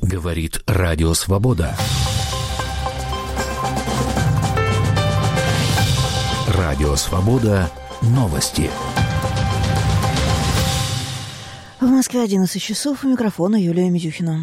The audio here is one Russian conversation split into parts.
Говорит Радио Свобода. Радио Свобода. Новости. В Москве 11 часов. У микрофона Юлия Мизюхина.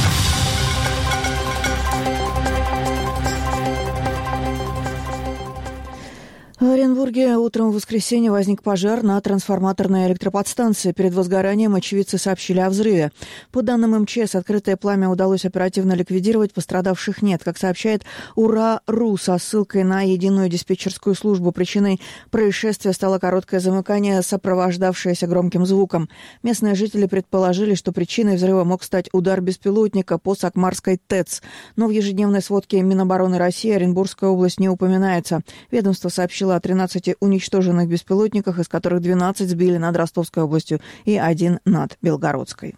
В Оренбурге утром в воскресенье возник пожар на трансформаторной электроподстанции. Перед возгоранием очевидцы сообщили о взрыве. По данным МЧС, открытое пламя удалось оперативно ликвидировать, пострадавших нет. Как сообщает УРА.ру со ссылкой на единую диспетчерскую службу, причиной происшествия стало короткое замыкание, сопровождавшееся громким звуком. Местные жители предположили, что причиной взрыва мог стать удар беспилотника по Сакмарской ТЭЦ. Но в ежедневной сводке Минобороны России Оренбургская область не упоминается. Ведомство сообщило о 13 уничтоженных беспилотниках, из которых 12 сбили над Ростовской областью и 1 над Белгородской.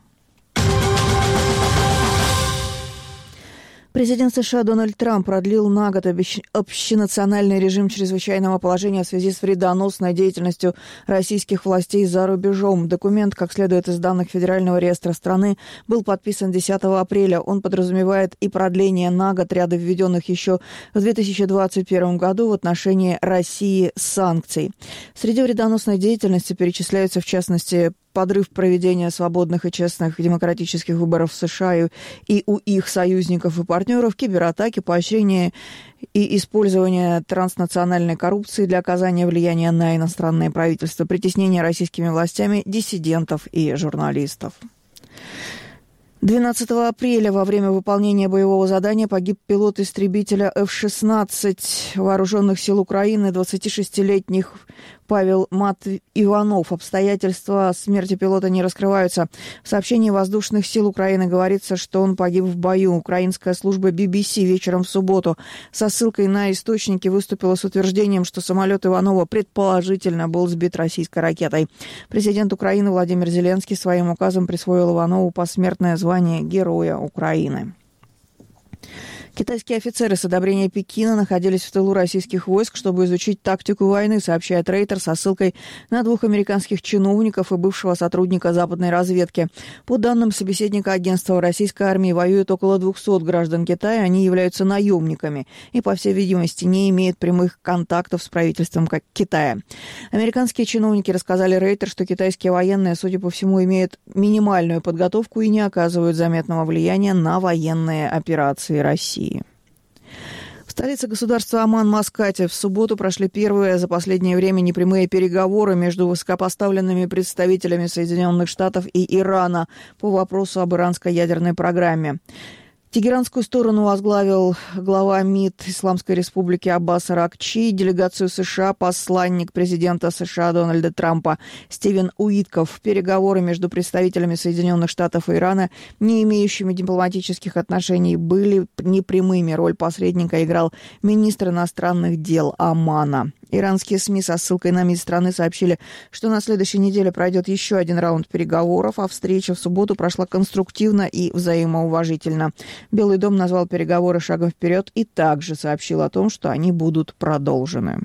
Президент США Дональд Трамп продлил на год общенациональный режим чрезвычайного положения в связи с вредоносной деятельностью российских властей за рубежом. Документ, как следует из данных Федерального реестра страны, был подписан 10 апреля. Он подразумевает и продление на год ряда введенных еще в 2021 году в отношении России санкций. Среди вредоносной деятельности перечисляются, в частности, подрыв проведения свободных и честных демократических выборов в США и у их союзников и партнеров, кибератаки, поощрение и использование транснациональной коррупции для оказания влияния на иностранные правительства, притеснение российскими властями диссидентов и журналистов. 12 апреля во время выполнения боевого задания погиб пилот истребителя F-16 Вооруженных сил Украины, 26-летний Павел Иванов. Обстоятельства смерти пилота не раскрываются. В сообщении Воздушных сил Украины говорится, что он погиб в бою. Украинская служба BBC вечером в субботу со ссылкой на источники выступила с утверждением, что самолет Иванова предположительно был сбит российской ракетой. Президент Украины Владимир Зеленский своим указом присвоил Иванову посмертное звание Героя Украины. Китайские офицеры с одобрения Пекина находились в тылу российских войск, чтобы изучить тактику войны, сообщает Рейтер со ссылкой на 2 американских чиновников и бывшего сотрудника западной разведки. По данным собеседника агентства, в российской армии воюет около 200 граждан Китая. Они являются наемниками и, по всей видимости, не имеют прямых контактов с правительством Китая. Американские чиновники рассказали Рейтер, что китайские военные, судя по всему, имеют минимальную подготовку и не оказывают заметного влияния на военные операции России. В столице государства Оман, Маскате, в субботу прошли первые за последнее время непрямые переговоры между высокопоставленными представителями Соединенных Штатов и Ирана по вопросу об иранской ядерной программе. Тегеранскую сторону возглавил глава МИД Исламской Республики Аббас Аракчи, делегацию США посланник президента США Дональда Трампа Стивен Уитков. Переговоры между представителями Соединенных Штатов и Ирана, не имеющими дипломатических отношений, были непрямыми. Роль посредника играл министр иностранных дел Омана. Иранские СМИ со ссылкой на МИД страны сообщили, что на следующей неделе пройдет еще один раунд переговоров, а встреча в субботу прошла конструктивно и взаимоуважительно. Белый дом назвал переговоры шагом вперед и также сообщил о том, что они будут продолжены.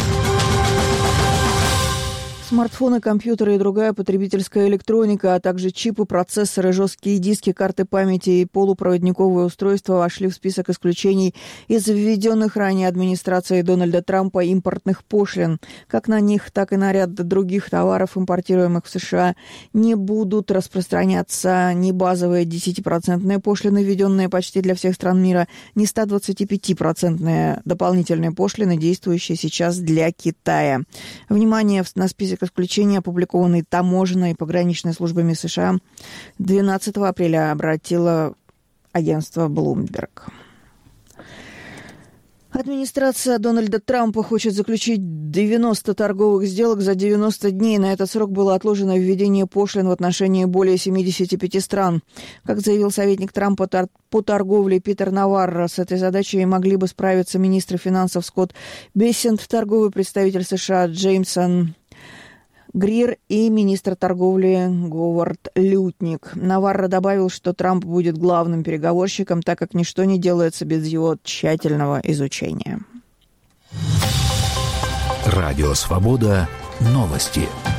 Смартфоны, компьютеры и другая потребительская электроника, а также чипы, процессоры, жесткие диски, карты памяти и полупроводниковые устройства вошли в список исключений из введенных ранее администрацией Дональда Трампа импортных пошлин. Как на них, так и на ряд других товаров, импортируемых в США, не будут распространяться ни базовые 10% пошлины, введенные почти для всех стран мира, ни 125% дополнительные пошлины, действующие сейчас для Китая. Внимание на список исключения, опубликованный таможенной и пограничной службами США, 12 апреля обратило агентство Bloomberg. Администрация Дональда Трампа хочет заключить 90 торговых сделок за 90 дней. На этот срок было отложено введение пошлин в отношении более 75 стран. Как заявил советник Трампа по торговле Питер Наварро, с этой задачей могли бы справиться министр финансов Скотт Бессент, торговый представитель США Джеймсон Грир и министр торговли Говард Лютник. Наварро добавил, что Трамп будет главным переговорщиком, так как ничто не делается без его тщательного изучения. Радио «Свобода». Новости.